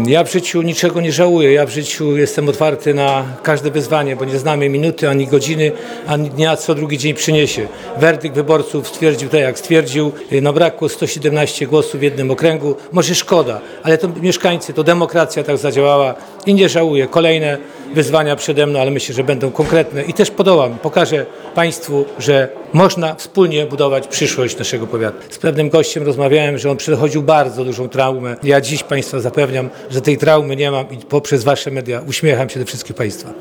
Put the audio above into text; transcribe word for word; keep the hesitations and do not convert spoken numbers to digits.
Ja w życiu niczego nie żałuję. Ja w życiu jestem otwarty na każde wyzwanie, bo nie znamy minuty, ani godziny, ani dnia, co drugi dzień przyniesie. Werdykt wyborców stwierdził tak, jak stwierdził. No brakło sto siedemnaście głosów w jednym okręgu. Może szkoda, ale to mieszkańcy, to demokracja tak zadziałała i nie żałuję. Kolejne wyzwania przede mną, ale myślę, że będą konkretne i też podołam. Pokażę Państwu, że można wspólnie budować przyszłość naszego powiatu. Z pewnym gościem rozmawiałem, że on przechodził bardzo dużą traumę. Ja dziś Państwa zapewniam, że tej traumy nie mam i poprzez Wasze media uśmiecham się do wszystkich Państwa.